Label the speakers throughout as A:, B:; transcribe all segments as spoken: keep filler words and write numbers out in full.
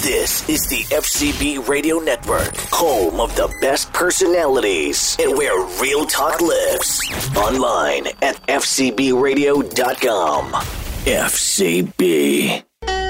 A: This is the F C B Radio Network, home of the best personalities and where real talk lives. Online at f c b radio dot com. F C B.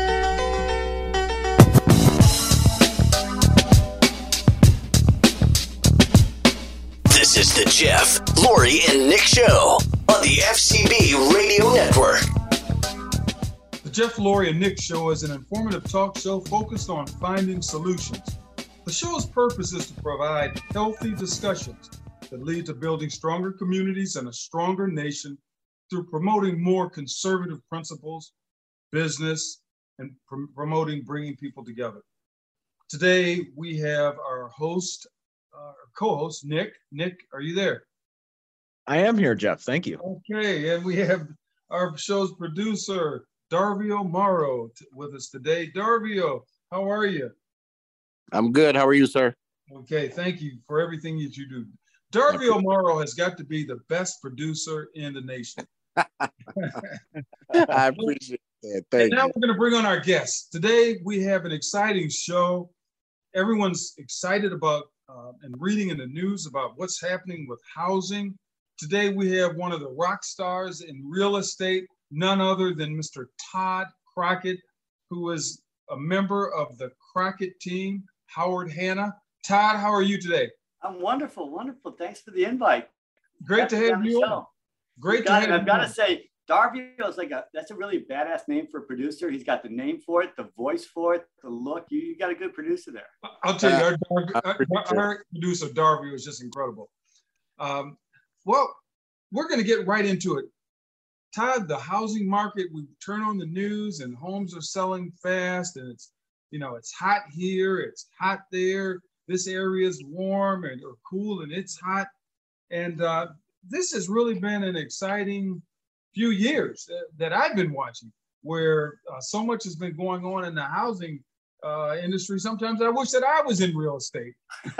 A: This is the Jeff, Lori, and Nick Show on the F C B Radio Network.
B: The Jeff, Lori, and Nick Show is an informative talk show focused on finding solutions. The show's purpose is to provide healthy discussions that lead to building stronger communities and a stronger nation through promoting more conservative principles, business, and pr- promoting bringing people together. Today, we have our host, our co-host, Nick. Nick, are you there?
C: I am here, Jeff. Thank you.
B: Okay, and we have our show's producer, Darvio Morrow, t- with us today. Darvio, how are you?
D: I'm good. How are you, sir?
B: Okay, thank you for everything that you do. Darvio Morrow has got to be the best producer in the nation.
D: I appreciate that. Thank
B: and now
D: you.
B: we're going to bring on our guests. Today, we have an exciting show. Everyone's excited about uh, and reading in the news about what's happening with housing. Today, we have one of the rock stars in real estate, none other than Mister Todd Crockett, who is a member of the Crockett team, Howard Hanna. Todd, how are you today?
E: I'm wonderful, wonderful. Thanks for the invite.
B: Great to have you on. Great to have you.
E: I've got to say, Darvio is like a, that's a really badass name for a producer. He's got the name for it, the voice for it, the look. You, you got a good producer there.
B: I'll tell you, our, our, our, our producer, Darvio, is just incredible. Um, well, we're going to get right into it. Todd, the housing market, we turn on the news and homes are selling fast and it's, you know, it's hot here, it's hot there. This area is warm and or cool and it's hot. And uh, this has really been an exciting few years uh, that I've been watching where uh, so much has been going on in the housing uh, industry. Sometimes I wish that I was in real estate.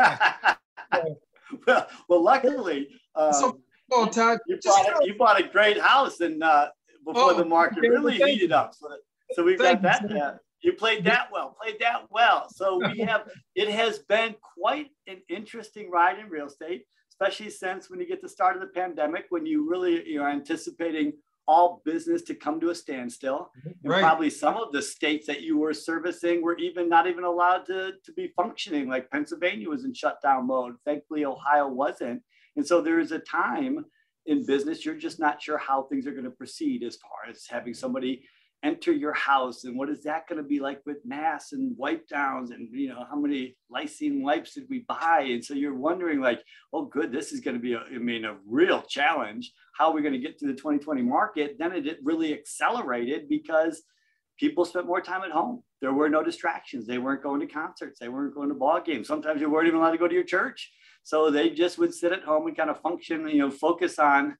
E: so, well, well, luckily, um,
B: so, oh, Todd,
E: you, bought a, you bought a great house and uh, before
B: oh,
E: the market
B: okay,
E: really
B: well,
E: heated up. So, so we've
B: thank
E: got
B: you,
E: that. Uh, you played that well, played that well. So we have, it has been quite an interesting ride in real estate, especially since when you get the start of the pandemic, when you really you're anticipating all business to come to a standstill. And
B: right.
E: Probably some of the states that you were servicing were even not even allowed to, to be functioning, like Pennsylvania was in shutdown mode. Thankfully, Ohio wasn't. And so there is a time in business, you're just not sure how things are going to proceed as far as having somebody enter your house and what is that going to be like with masks and wipe downs and, you know, how many lysine wipes did we buy? And so you're wondering like, oh, good, this is going to be, a, I mean, a real challenge. How are we going to get to the twenty twenty market? Then it really accelerated because people spent more time at home. There were no distractions. They weren't going to concerts. They weren't going to ball games. Sometimes you weren't even allowed to go to your church. So they just would sit at home and kind of function, you know, focus on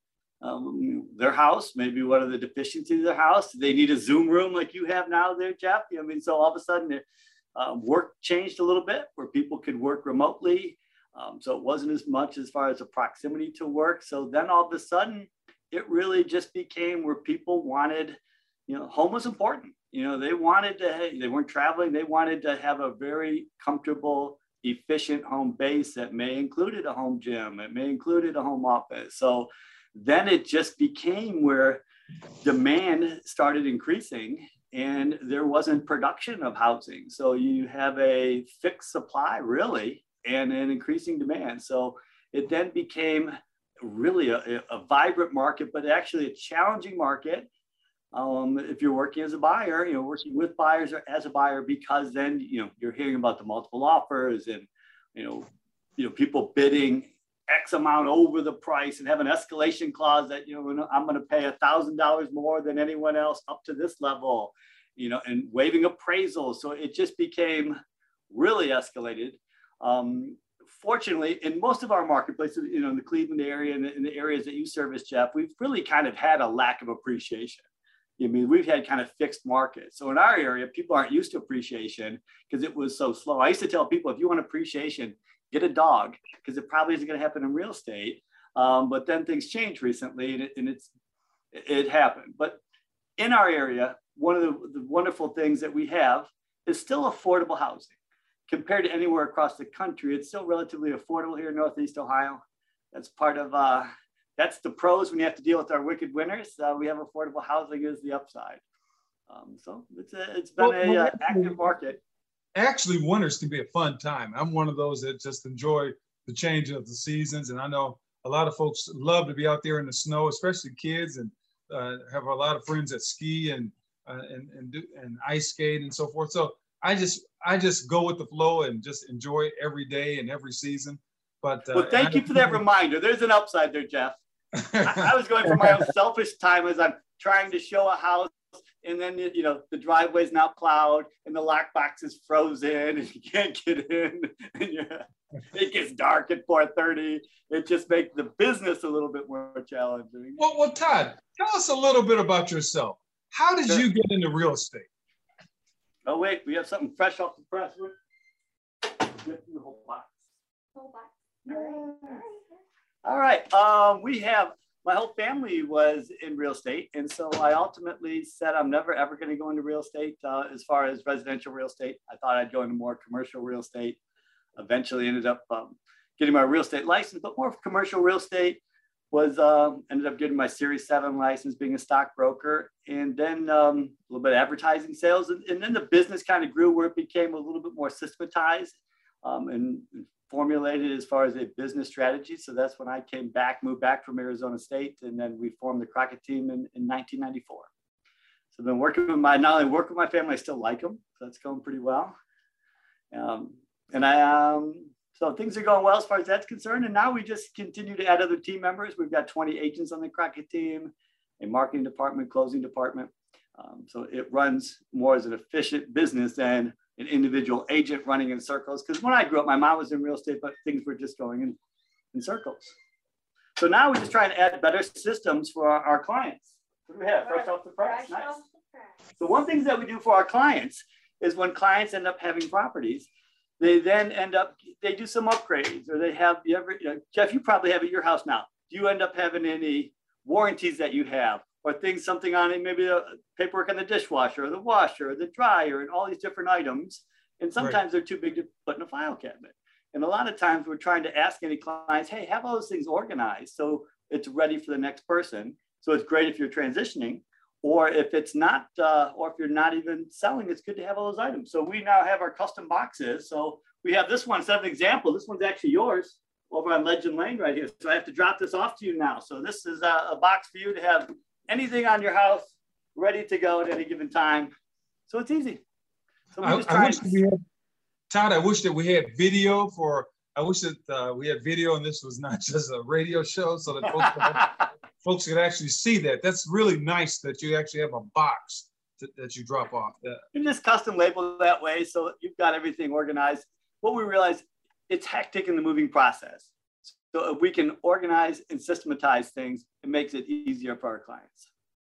E: um, their house, maybe one of the deficiencies of their house. They need a Zoom room like you have now there, Jeff. I mean, so all of a sudden uh, work changed a little bit where people could work remotely. Um, so it wasn't as much as far as the proximity to work. So then all of a sudden, it really just became where people wanted, you know, home was important. You know, they wanted to, they weren't traveling. They wanted to have a very comfortable, efficient home base that may included a home gym. It may included a home office. So then it just became where demand started increasing and there wasn't production of housing. So you have a fixed supply really and an increasing demand. So it then became really a, a vibrant market, but actually a challenging market. Um, if you're working as a buyer, you know, working with buyers or as a buyer, because then, you know, you're hearing about the multiple offers and, you know, you know, people bidding X amount over the price and have an escalation clause that, you know, I'm going to pay a thousand dollars more than anyone else up to this level, you know, and waiving appraisals. So it just became really escalated. Um, fortunately, in most of our marketplaces, you know, in the Cleveland area and in the areas that you service, Jeff, we've really kind of had a lack of appreciation. I mean, we've had kind of fixed markets. So in our area, people aren't used to appreciation because it was so slow. I used to tell people, if you want appreciation, get a dog, because it probably isn't going to happen in real estate. Um, but then things changed recently, and, it, and it's it happened. But in our area, one of the, the wonderful things that we have is still affordable housing. Compared to anywhere across the country, it's still relatively affordable here in Northeast Ohio. That's part of, uh, that's the pros when you have to deal with our wicked winters. Uh, we have affordable housing is the upside. Um, so it's, a, it's been well, a well, uh, active market.
B: Actually, winters can be a fun time. I'm one of those that just enjoy the change of the seasons. And I know a lot of folks love to be out there in the snow, especially kids, and uh, have a lot of friends that ski and, uh, and, and, do, and ice skate and so forth. So I just, I just go with the flow and just enjoy every day and every season. But uh,
E: well, thank you for that reminder. There's an upside there, Jeff. I, I was going for my own selfish time as I'm trying to show a house, and then, you know, the driveway's not plowed and the lockbox is frozen and you can't get in. And it gets dark at four thirty. It just makes the business a little bit more challenging.
B: Well, well, Todd, tell us a little bit about yourself. How did sure. you get into real estate?
E: Oh, wait, we have something fresh off the press. Get through the whole box. Whole box. All right. Um, we have, my whole family was in real estate. And so I ultimately said, I'm never, ever going to go into real estate uh, as far as residential real estate. I thought I'd go into more commercial real estate. Eventually ended up um, getting my real estate license, but more of commercial real estate. Was um, ended up getting my Series seven license, being a stockbroker, and then um, a little bit of advertising sales. And, and then the business kind of grew where it became a little bit more systematized um, and formulated as far as a business strategy. So that's when I came back, moved back from Arizona State, and then we formed the Crockett team in, in nineteen ninety-four. So I've been working with my, not only work with my family, I still like them. So that's going pretty well. Um, and I, um, So things are going well as far as that's concerned. And now we just continue to add other team members. We've got twenty agents on the Crockett team, a marketing department, closing department. Um, so it runs more as an efficient business than an individual agent running in circles. Because when I grew up, my mom was in real estate, but things were just going in, in circles. So now we're just trying to add better systems for our, our clients. What do we have? Fresh off the press. Nice. So one thing that we do for our clients is when clients end up having properties, they then end up, they do some upgrades, or they have, you ever, you know, Jeff, you probably have at your house now. Do you end up having any warranties that you have, or things, something on it, maybe a paperwork on the dishwasher or the washer or the dryer and all these different items. And sometimes right. they're too big to put in a file cabinet. And a lot of times we're trying to ask any clients, hey, have all those things organized so it's ready for the next person. So it's great if you're transitioning, or if it's not, uh, or if you're not even selling, it's good to have all those items. So we now have our custom boxes. So we have this one, instead of an example, this one's actually yours over on Legend Lane right here. So I have to drop this off to you now. So this is a, a box for you to have anything on your house ready to go at any given time. So it's easy. So
B: I, I wish to... we had, Todd, I wish that we had video for, I wish that uh, we had video and this was not just a radio show so that folks could, folks could actually see that. That's really nice that you actually have a box to, that you drop off. Yeah.
E: You just custom label that way so you've got everything organized. What we realize, it's hectic in the moving process. So if we can organize and systematize things, it makes it easier for our clients.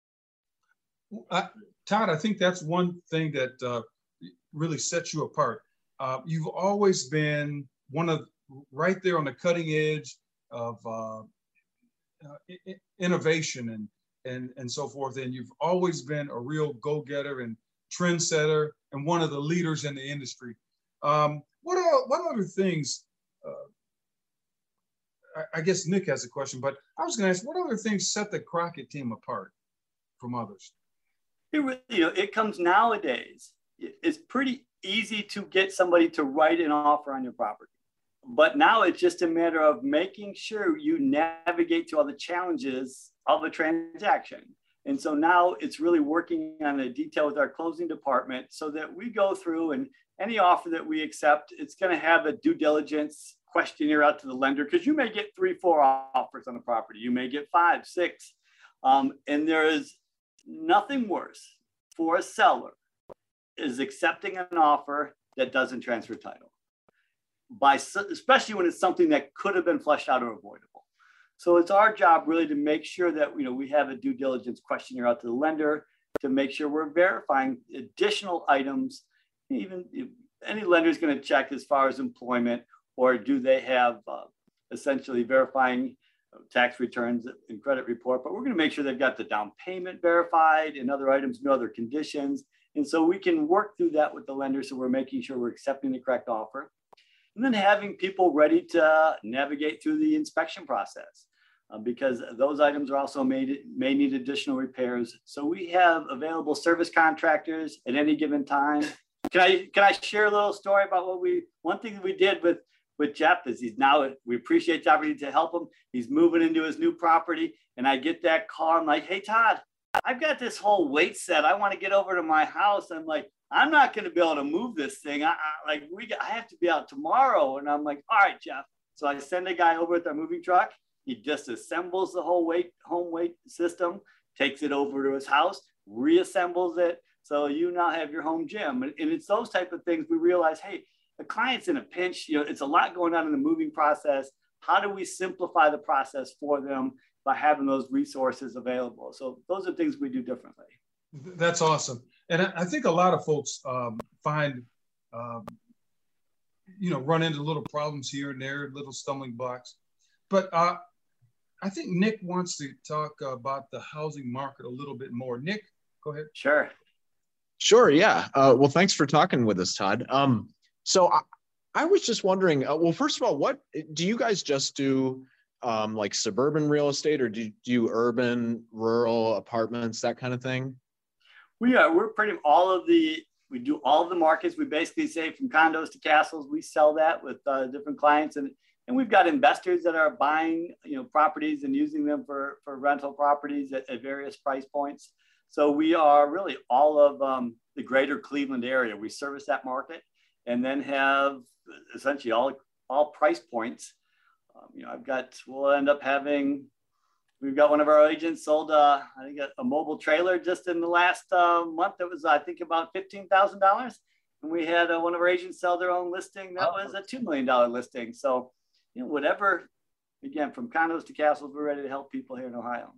B: Uh, Todd, I think that's one thing that uh, really sets you apart. Uh, you've always been one of right there on the cutting edge of uh, uh, innovation and, and, and so forth. And you've always been a real go-getter and trendsetter and one of the leaders in the industry. Um, what are, what other things, uh, I, I guess Nick has a question, but I was gonna ask, what other things set the Crockett team apart from others?
E: It really, you know, it comes nowadays. It's pretty easy to get somebody to write an offer on your property. But now it's just a matter of making sure you navigate to all the challenges of a transaction. And so now it's really working on a detail with our closing department so that we go through, and any offer that we accept, it's going to have a due diligence questionnaire out to the lender, because you may get three, four offers on a property. You may get five, six. Um, and there is nothing worse for a seller is accepting an offer that doesn't transfer title, by especially when it's something that could have been fleshed out or avoidable. So it's our job really to make sure that, you know, we have a due diligence questionnaire out to the lender to make sure we're verifying additional items. Even any lender is going to check as far as employment, or do they have uh, essentially verifying tax returns and credit report, but we're going to make sure they've got the down payment verified and other items, no other conditions. And so we can work through that with the lender. So we're making sure we're accepting the correct offer. And then having people ready to navigate through the inspection process uh, because those items are also made, may need additional repairs. So we have available service contractors at any given time. Can I, can I share a little story about what we, one thing that we did with, with Jeff is he's now, we appreciate the opportunity to help him. He's moving into his new property and I get that call. I'm like, hey, Todd, I've got this whole weight set. I want to get over to my house. I'm like, I'm not going to be able to move this thing. I, I like we got, I have to be out tomorrow. And I'm like, all right, Jeff. So I send a guy over with our moving truck. He just assembles the whole weight, home weight system, takes it over to his house, reassembles it. So you now have your home gym. And, and it's those type of things we realize, hey, the client's in a pinch. You know, it's a lot going on in the moving process. How do we simplify the process for them by having those resources available? So those are things we do differently.
B: That's awesome. And I think a lot of folks um, find, um, you know, run into little problems here and there, little stumbling blocks. But uh, I think Nick wants to talk about the housing market a little bit more. Nick, go ahead.
E: Sure.
C: Sure, yeah. Uh, well, thanks for talking with us, Todd. Um, so I, I was just wondering, uh, well, first of all, what do you guys just do um, like suburban real estate or do you do urban, rural apartments, that kind of thing?
E: We are, we're pretty, all of the, we do all of the markets. We basically say from condos to castles, we sell that with uh, different clients. And, and we've got investors that are buying, you know, properties and using them for, for rental properties at, at various price points. So we are really all of um, the greater Cleveland area. We service that market and then have essentially all, all price points. Um, you know, I've got, we'll end up having, we've got one of our agents sold, uh, I think, a, a mobile trailer just in the last uh, month. That was, I think, about fifteen thousand dollars. And we had uh, one of our agents sell their own listing. That was a two million dollars listing. So, you know, whatever, again, from condos to castles, we're ready to help people here in Ohio.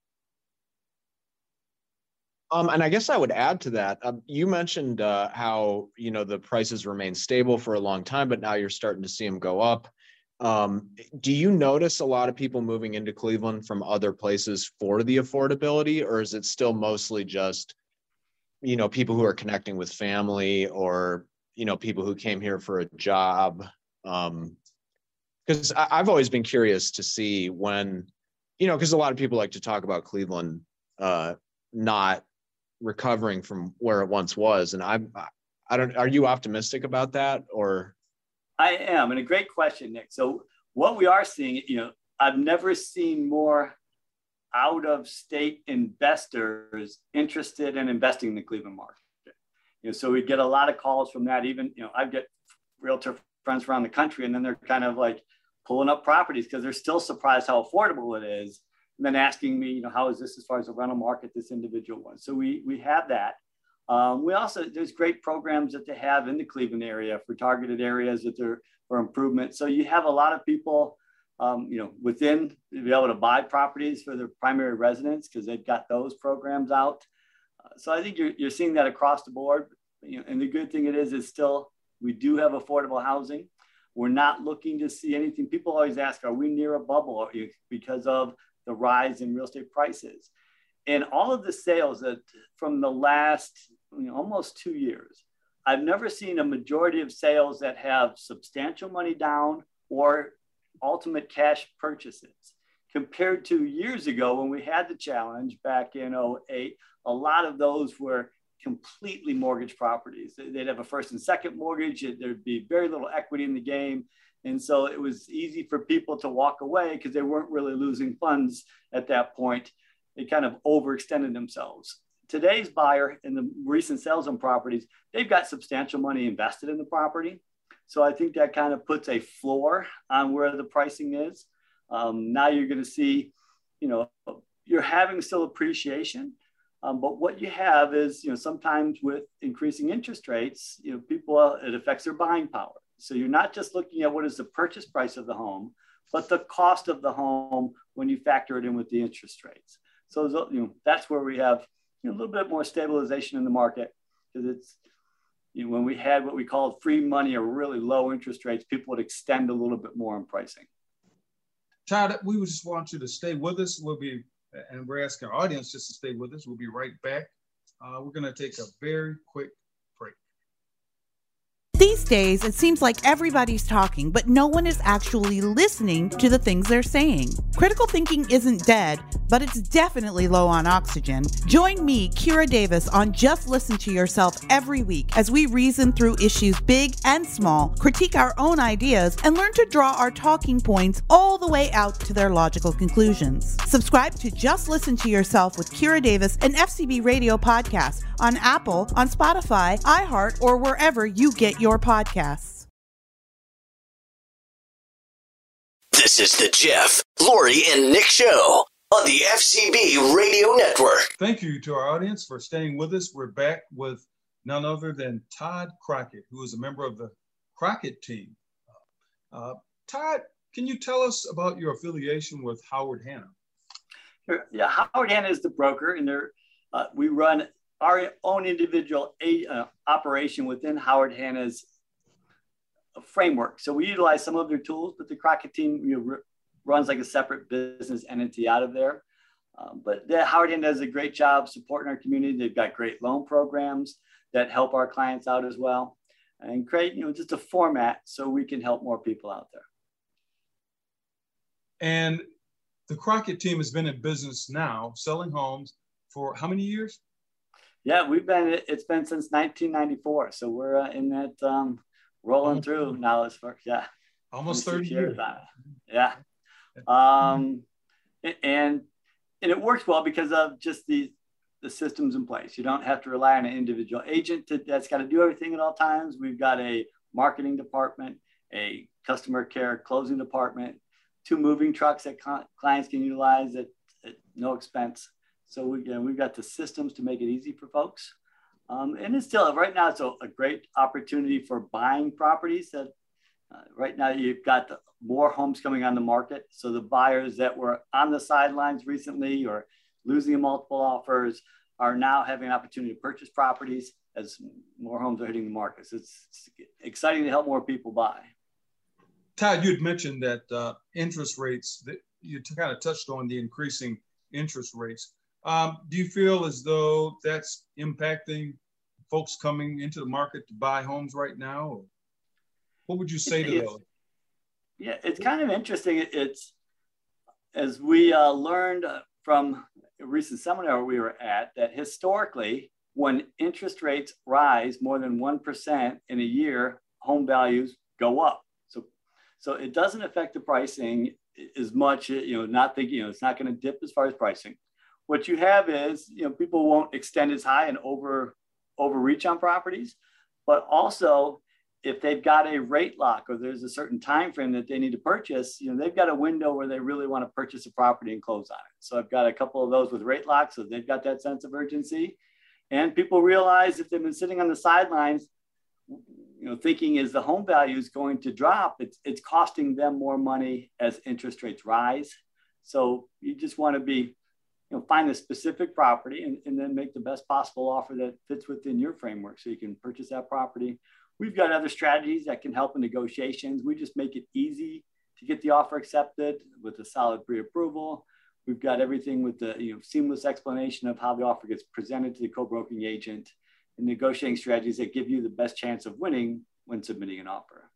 C: Um, and I guess I would add to that. Um, you mentioned uh, how, you know, the prices remain stable for a long time, but now you're starting to see them go up. Um, do you notice a lot of people moving into Cleveland from other places for the affordability, or is it still mostly just, you know, people who are connecting with family or, you know, people who came here for a job? Um, because I've always been curious to see when, you know, because a lot of people like to talk about Cleveland uh, not recovering from where it once was. And I'm, I don't, are you optimistic about that or?
E: I am, and a great question, Nick. So what we are seeing, you know, I've never seen more out-of-state investors interested in investing in the Cleveland market. You know, so we get a lot of calls from that. Even, you know, I get realtor friends around the country, and then they're kind of like pulling up properties because they're still surprised how affordable it is, and then asking me, you know, how is this as far as the rental market this individual was? So we we have that. Um, we also, there's great programs that they have in the Cleveland area for targeted areas that they're for improvement. So you have a lot of people, um, you know, within to be able to buy properties for their primary residence because they've got those programs out. Uh, so I think you're, you're seeing that across the board. You know, and the good thing it is, is still, we do have affordable housing. We're not looking to see anything. People always ask, are we near a bubble because of the rise in real estate prices? And all of the sales that from the last, you know, almost two years, I've never seen a majority of sales that have substantial money down or ultimate cash purchases. Compared to years ago when we had the challenge back in oh eight, a lot of those were completely mortgage properties. They'd have a first and second mortgage. There'd be very little equity in the game. And so it was easy for people to walk away because they weren't really losing funds at that point. They kind of overextended themselves. Today's buyer in the recent sales on properties, they've got substantial money invested in the property. So I think that kind of puts a floor on where the pricing is. Um, now you're going to see, you know, you're having still appreciation, um, but what you have is, you know, sometimes with increasing interest rates, you know, people, it affects their buying power. So you're not just looking at what is the purchase price of the home, but the cost of the home when you factor it in with the interest rates. So, you know, that's where we have, you know, a little bit more stabilization in the market because it's, you know, when we had what we called free money or really low interest rates, people would extend a little bit more in pricing.
B: Todd, we just want you to stay with us. We'll be, and we're asking our audience just to stay with us. We'll be right back Uh, we're going to take a very quick break.
F: These days, it seems like everybody's talking, but no one is actually listening to the things they're saying. Critical thinking isn't dead, but it's definitely low on oxygen. Join me, Kira Davis, on Just Listen to Yourself every week as we reason through issues big and small, critique our own ideas, and learn to draw our talking points all the way out to their logical conclusions. Subscribe to Just Listen to Yourself with Kira Davis, an F C B Radio podcast on Apple, on Spotify, iHeart, or wherever you get your podcasts.
A: This is the Jeff, Lori, and Nick Show on the F C B Radio Network.
B: Thank you to our audience for staying with us. We're back with none other than Todd Crockett, who is a member of the Crockett team. Uh, Todd, can you tell us about your affiliation with Howard Hanna?
E: Sure. Yeah, Howard Hanna is the broker, and they're, uh, we run our own individual a, uh, operation within Howard Hanna's framework. So we utilize some of their tools, but the Crockett team you know, r- runs like a separate business entity out of there. Um, but the Howard Hanna does a great job supporting our community. They've got great loan programs that help our clients out as well, and create you know just a format so we can help more people out there.
B: And the Crockett team has been in business now, selling homes for how many years?
E: Yeah, we've been, it's been since nineteen ninety-four. So we're uh, in that um, rolling through now as far, yeah.
B: Almost thirty years.
E: Yeah. Um, and, and it works well because of just the, the systems in place. You don't have to rely on an individual agent to, that's got to do everything at all times. We've got a marketing department, a customer care closing department, two moving trucks that clients can utilize at, at no expense. So we, you know, we've got the systems to make it easy for folks. Um, and it's still, right now, it's a, a great opportunity for buying properties. That uh, right now you've got the, more homes coming on the market. So the buyers that were on the sidelines recently or losing multiple offers are now having an opportunity to purchase properties as more homes are hitting the market. So it's, it's exciting to help more people buy.
B: Todd, you had mentioned that uh, interest rates, that you kind of touched on the increasing interest rates. Um, do you feel as though that's impacting folks coming into the market to buy homes right now? Or what would you say to those?
E: Yeah, it's kind of interesting. It's, as we uh, learned from a recent seminar we were at, that historically, when interest rates rise more than one percent in a year, home values go up. So, so it doesn't affect the pricing as much, you know, not thinking, you know, it's not going to dip as far as pricing. What you have is, you know, people won't extend as high and over overreach on properties, but also if they've got a rate lock or there's a certain time frame that they need to purchase, you know, they've got a window where they really want to purchase a property and close on it. So I've got a couple of those with rate locks, so they've got that sense of urgency. And people realize if they've been sitting on the sidelines, you know, thinking is the home value is going to drop, it's it's costing them more money as interest rates rise. So you just want to be, you know, find a specific property and, and then make the best possible offer that fits within your framework so you can purchase that property. We've got other strategies that can help in negotiations. We just make it easy to get the offer accepted with a solid pre-approval. We've got everything with the you know, seamless explanation of how the offer gets presented to the co-broking agent and negotiating strategies that give you the best chance of winning when submitting an offer.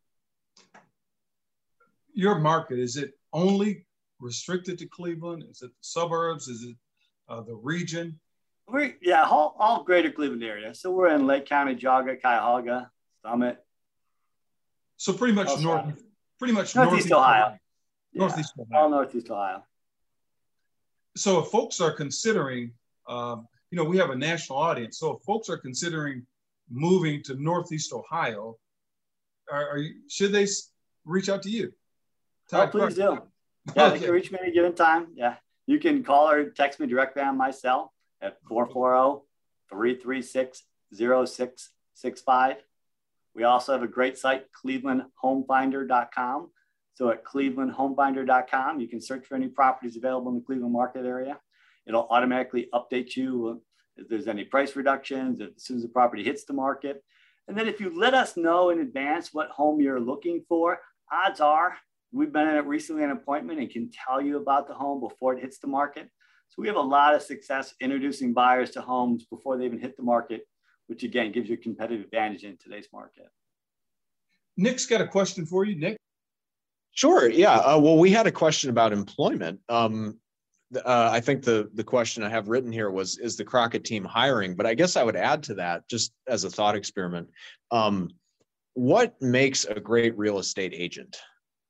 B: Your market, is it only restricted to Cleveland? Is it the suburbs? Is it uh, the region?
E: We're, yeah, all, all greater Cleveland area. So we're in Lake County, Geauga, Cuyahoga, Summit.
B: So pretty much
E: also,
B: north, pretty much
E: northeast, northeast Ohio. Ohio.
B: Northeast
E: yeah,
B: Ohio.
E: All northeast Ohio.
B: So if folks are considering, um, you know, we have a national audience. So if folks are considering moving to Northeast Ohio, are, are you, should they reach out to you?
E: Oh, please do. Yeah, okay. They can reach me at a given time. Yeah, you can call or text me directly on my cell at four four zero, three three six, zero six six five. We also have a great site, cleveland home finder dot com. So at cleveland home finder dot com, you can search for any properties available in the Cleveland market area. It'll automatically update you if there's any price reductions, as soon as the property hits the market. And then if you let us know in advance what home you're looking for, odds are we've been in it recently an appointment and can tell you about the home before it hits the market. So we have a lot of success introducing buyers to homes before they even hit the market, which again gives you a competitive advantage in today's market.
B: Nick's got a question for you, Nick.
C: Sure. Yeah. Uh, well, we had a question about employment. Um, uh, I think the the question I have written here was, is the Crockett team hiring? But I guess I would add to that, just as a thought experiment, um, what makes a great real estate agent?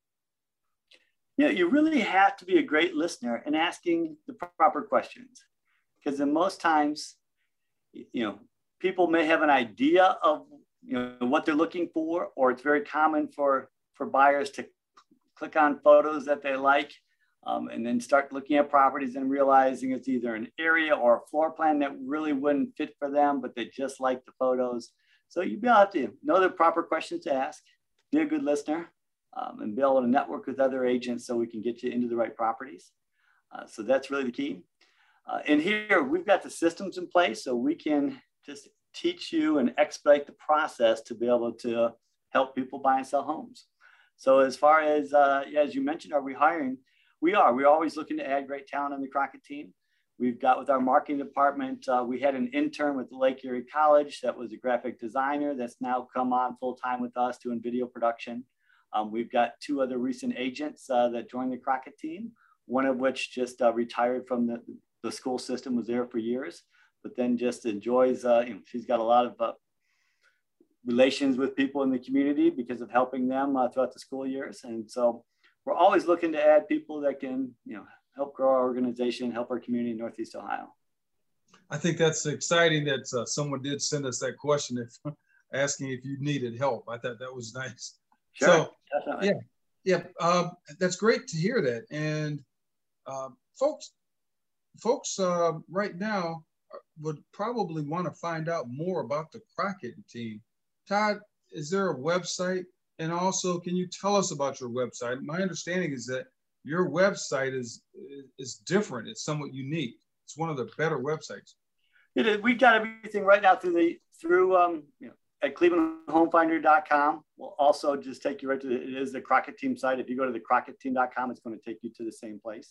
E: You know, you really have to be a great listener and asking the proper questions, because in most times, you know, people may have an idea of, you know, what they're looking for, or it's very common for, for buyers to click on photos that they like, um, and then start looking at properties and realizing it's either an area or a floor plan that really wouldn't fit for them, but they just like the photos. So you have to know the proper questions to ask, be a good listener, um, and be able to network with other agents so we can get you into the right properties. Uh, so that's really the key. Uh, and here we've got the systems in place so we can just teach you and expedite the process to be able to help people buy and sell homes. So as far as, uh, yeah, as you mentioned, are we hiring? We are. We're always looking to add great talent on the Crockett team. We've got with our marketing department, uh, we had an intern with the Lake Erie College that was a graphic designer that's now come on full time with us doing video production. Um, we've got two other recent agents uh, that joined the Crockett team, one of which just uh, retired from the, the school system, was there for years, but then just enjoys, uh, you know, she's got a lot of uh, relations with people in the community because of helping them uh, throughout the school years. And so we're always looking to add people that can, you know, help grow our organization, help our community in Northeast Ohio.
B: I think that's exciting that uh, someone did send us that question if, asking if you needed help. I thought that was nice.
E: Sure,
B: so,
E: definitely.
B: Yeah, yeah, uh, that's great to hear that. And uh, folks, folks uh, right now would probably want to find out more about the Crockett team. Todd, is there a website? And also, can you tell us about your website? My understanding is that your website is is different. It's somewhat unique. It's one of the better websites.
E: It is. We've got everything right now through the through um, you know, at cleveland home finder dot com. We'll also just take you right to the, it is the Crockett team site. If you go to the crockett team dot com, it's going to take you to the same place.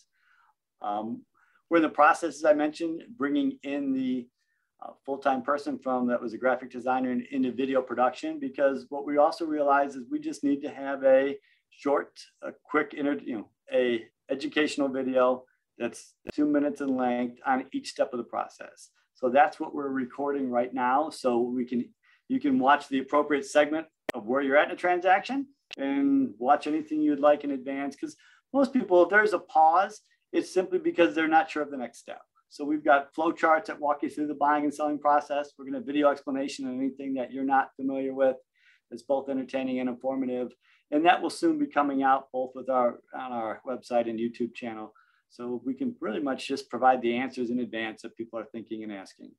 E: Um, we're in the process, as I mentioned, bringing in the uh, full-time person from that was a graphic designer in, into video production, because what we also realize is we just need to have a short, a quick, inter, you know, a educational video that's two minutes in length on each step of the process. So that's what we're recording right now. So we can, you can watch the appropriate segment of where you're at in a transaction and watch anything you'd like in advance. Because most people, if there's a pause, it's simply because they're not sure of the next step. So we've got flow charts that walk you through the buying and selling process. We're going to video explanation on anything that you're not familiar with. It's both entertaining and informative. And that will soon be coming out both with our on our website and YouTube channel. So we can pretty much just provide the answers in advance that people are thinking and asking.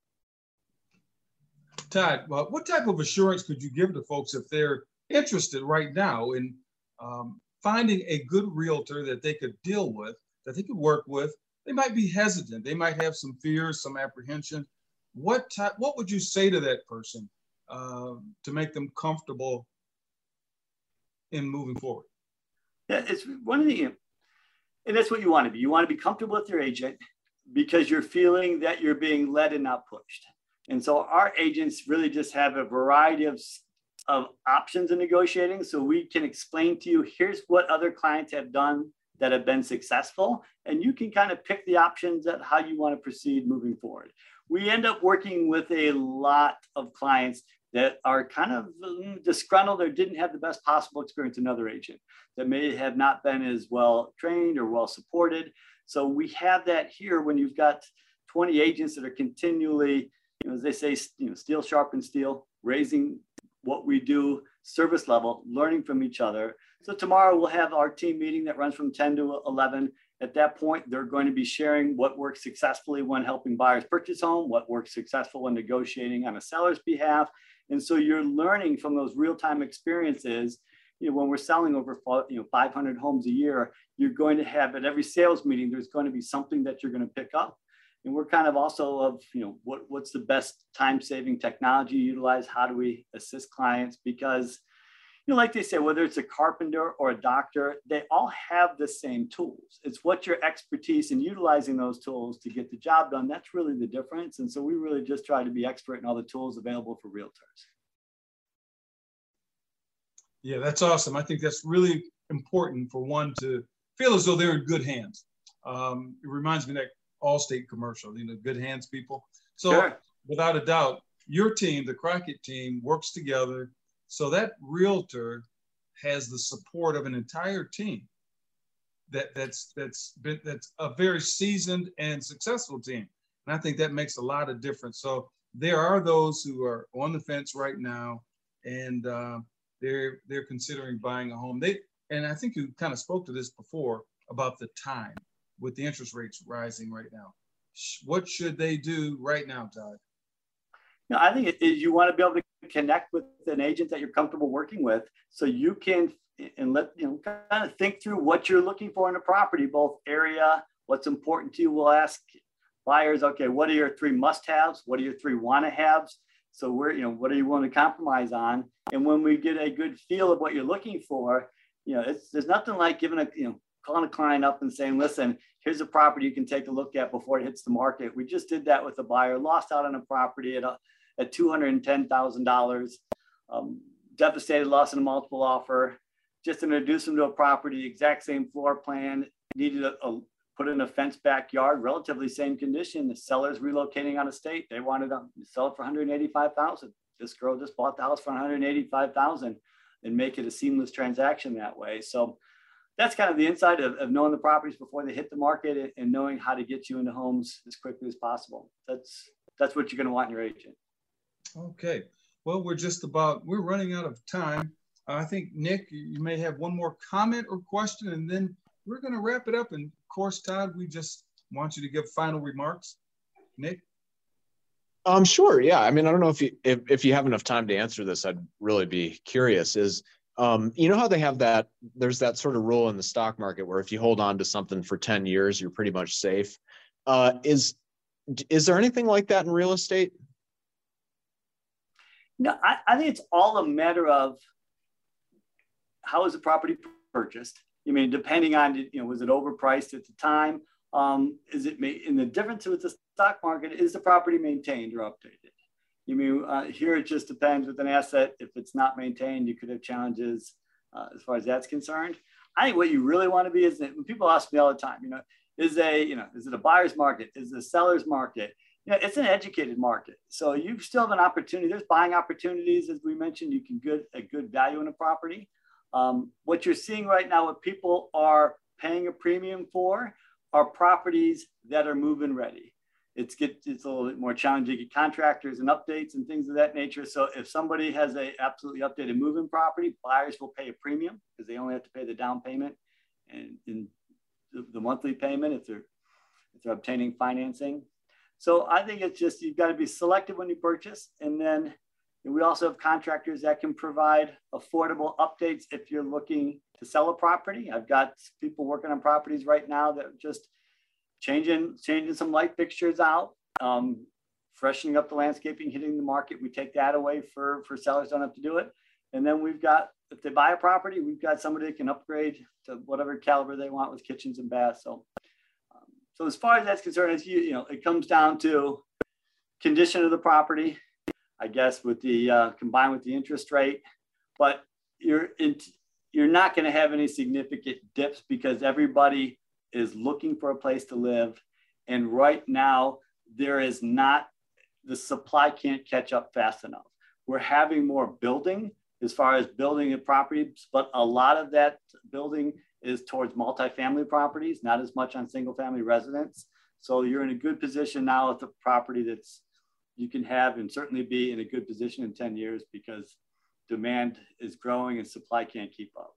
B: Todd, well, what type of assurance could you give to folks if they're interested right now in um, finding a good realtor that they could deal with, that they could work with? They might be hesitant. They might have some fears, some apprehension. What type, what would you say to that person uh, to make them comfortable in moving forward?
E: Yeah, it's one of the, and that's what you want to be. You want to be comfortable with your agent because you're feeling that you're being led and not pushed. And so our agents really just have a variety of, of options in negotiating. So we can explain to you, here's what other clients have done that have been successful, and you can kind of pick the options that how you want to proceed moving forward. We end up working with a lot of clients that are kind of disgruntled or didn't have the best possible experience in another agent, that may have not been as well trained or well supported. So we have that here when you've got twenty agents that are continually, you know, as they say, you know, steel sharpens steel, raising what we do, service level, learning from each other. So tomorrow we'll have our team meeting that runs from ten to eleven. At that point, they're going to be sharing what works successfully when helping buyers purchase home, what works successful when negotiating on a seller's behalf. And so you're learning from those real-time experiences. You know, when we're selling over you know, five hundred homes a year, you're going to have at every sales meeting, there's going to be something that you're going to pick up. And we're kind of also of, you know, what, what's the best time-saving technology you utilize? How do we assist clients? Because you know, like they say, whether it's a carpenter or a doctor, they all have the same tools. It's what your expertise in utilizing those tools to get the job done. That's really the difference. And so we really just try to be expert in all the tools available for realtors.
B: Yeah, that's awesome. I think that's really important for one to feel as though they're in good hands. Um, it reminds me of that Allstate commercial, you know, good hands, people. So sure. Without a doubt, your team, the Crockett team, works together so that realtor has the support of an entire team that that's that's been that's a very seasoned and successful team. And I think that makes a lot of difference. So there are those who are on the fence right now, and uh, they're they're considering buying a home. They and I think you kind of spoke to this before about the time with the interest rates rising right now. What should they do right now, Todd?
E: No, I think it, it, you want to be able to connect with an agent that you're comfortable working with, so you can and let you know kind of think through what you're looking for in a property, both area, what's important to you. We'll ask buyers, okay, what are your three must-haves? What are your three want-to-haves? So we're, you know, what are you willing to compromise on? And when we get a good feel of what you're looking for, you know, it's there's nothing like giving a, you know, calling a client up and saying, listen, here's a property you can take a look at before it hits the market. We just did that with a buyer, lost out on a property at a, at two hundred ten thousand dollars, um, devastated, lost in a multiple offer, just introduced them to a property, exact same floor plan, needed a, a put in a fenced backyard, relatively same condition. The seller's relocating out of state. They wanted to sell it for one hundred eighty-five thousand dollars. This girl just bought the house for one hundred eighty-five thousand dollars and make it a seamless transaction that way. So that's kind of the inside of, of knowing the properties before they hit the market and, and knowing how to get you into homes as quickly as possible. That's that's what you're going to want in your agent.
B: Okay. Well, we're just about, we're running out of time. Uh, I think, Nick, you may have one more comment or question, and then we're going to wrap it up. And of course, Todd, we just want you to give final remarks. Nick?
C: Um, sure. Yeah. I mean, I don't know if you, if, if you have enough time to answer this, I'd really be curious is, um, you know how they have that, there's that sort of rule in the stock market where if you hold on to something for ten years, you're pretty much safe. Uh, is, is there anything like that in real estate?
E: No, I, I think it's all a matter of how is the property purchased? I mean, depending on, you know, was it overpriced at the time? Um, is it made in the difference with the stock market? Is the property maintained or updated? You mean uh, here it just depends with an asset. If it's not maintained, you could have challenges uh, as far as that's concerned. I think what you really want to be is that when people ask me all the time, you know, is a, you know, is it a buyer's market? Is it a seller's market? You know, it's an educated market. So you still have an opportunity. There's buying opportunities, as we mentioned. You can get a good value in a property. Um, what you're seeing right now, what people are paying a premium for, are properties that are move-in ready. It's get it's a little bit more challenging to get contractors and updates and things of that nature. So if somebody has a absolutely updated move-in property, buyers will pay a premium because they only have to pay the down payment and in the, the monthly payment if they're if they're obtaining financing. So I think it's just, you've got to be selective when you purchase. And then we also have contractors that can provide affordable updates if you're looking to sell a property. I've got people working on properties right now that are just changing, changing some light fixtures out, um, freshening up the landscaping, hitting the market. We take that away for, for sellers, don't have to do it. And then we've got, if they buy a property, we've got somebody that can upgrade to whatever caliber they want with kitchens and baths. So So as far as that's concerned, as you, you know, it comes down to condition of the property, I guess, with the uh, combined with the interest rate. But you're in, you're not going to have any significant dips because everybody is looking for a place to live. And right now, there is not, the supply can't catch up fast enough. We're having more building as far as building a property, but a lot of that building is towards multifamily properties, not as much on single family residents. So you're in a good position now with a property that's you can have and certainly be in a good position in ten years because demand is growing and supply can't keep up.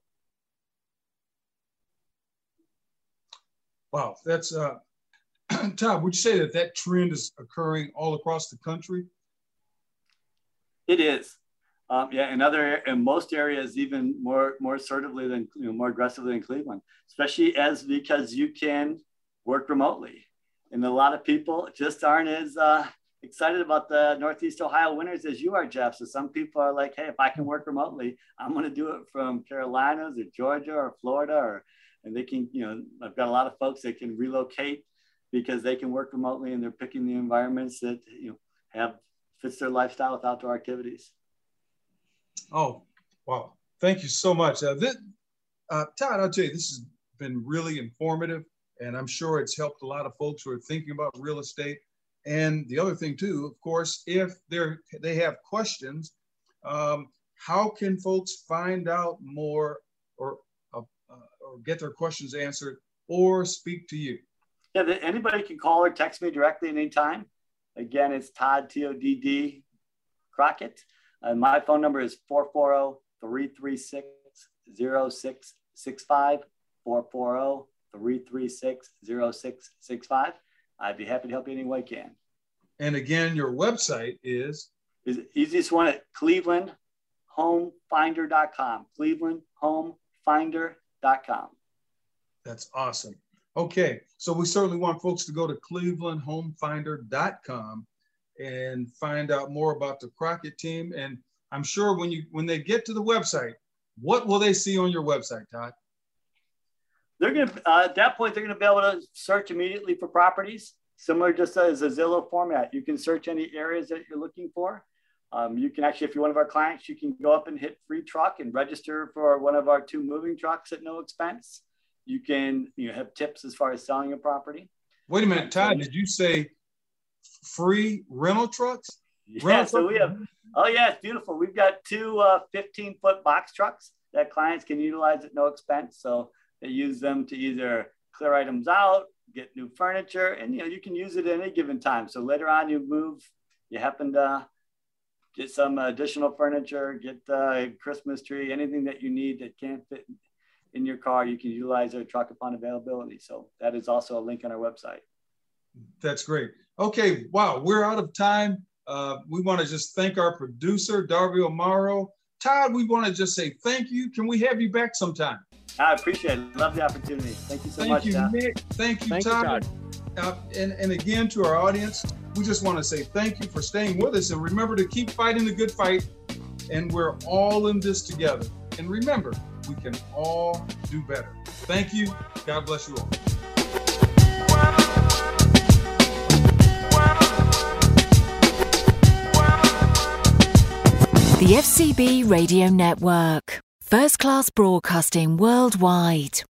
B: Wow, that's, uh, Todd, would you say that that trend is occurring all across the country?
E: It is. Um, yeah, in other, in most areas, even more, more assertively than, you know, more aggressively than Cleveland, especially as because you can work remotely, and a lot of people just aren't as uh, excited about the Northeast Ohio winters as you are, Jeff. So some people are like, hey, if I can work remotely, I'm going to do it from Carolinas or Georgia or Florida, or and they can, you know, I've got a lot of folks that can relocate because they can work remotely and they're picking the environments that, you know, have fits their lifestyle with outdoor activities.
B: Oh, wow. Thank you so much. Uh, this, uh, Todd, I'll tell you, this has been really informative, and I'm sure it's helped a lot of folks who are thinking about real estate. And the other thing too, of course, if they're, they have questions, um, how can folks find out more or, uh, or get their questions answered or speak to you?
E: Yeah, anybody can call or text me directly at any time. Again, it's Todd, T O D D, Crockett. And my phone number is four four zero, three three six, zero six six five, four four zero, three three six, zero six six five. I'd be happy to help you any way I can.
B: And again, your website is?
E: Is the easiest one at cleveland home finder dot com. cleveland home finder dot com.
B: That's awesome. Okay, so we certainly want folks to go to cleveland home finder dot com and find out more about the Crockett team. And I'm sure when you when they get to the website, what will they see on your website, Todd?
E: They're going to, uh, at that point, they're going to be able to search immediately for properties, similar just as a Zillow format. You can search any areas that you're looking for. Um, you can actually, if you're one of our clients, you can go up and hit free truck and register for one of our two moving trucks at no expense. You can, you know, have tips as far as selling a property.
B: Wait a minute, Todd, did you say free rental trucks?
E: Yeah,
B: rental
E: so
B: trucks?
E: we have, oh yeah, it's beautiful. We've got two uh, fifteen foot box trucks that clients can utilize at no expense. So they use them to either clear items out, get new furniture, and, you know, you can use it at any given time. So later on you move, you happen to get some additional furniture, get a Christmas tree, anything that you need that can't fit in your car, you can utilize our truck upon availability. So that is also a link on our website.
B: That's great. Okay, wow, we're out of time. Uh, we want to just thank our producer, Darby Amaro. Todd, we want to just say thank you. Can we have you back sometime?
E: I appreciate it. Love the opportunity. Thank you so
B: thank
E: much,
B: you,
E: Todd.
B: Nick. Thank you,
C: Thank
B: Todd.
C: you, Todd.
B: Uh, and, and again, to our audience, we just want to say thank you for staying with us. And remember to keep fighting the good fight. And we're all in this together. And remember, we can all do better. Thank you. God bless you all.
G: The F C B Radio Network. First class broadcasting worldwide.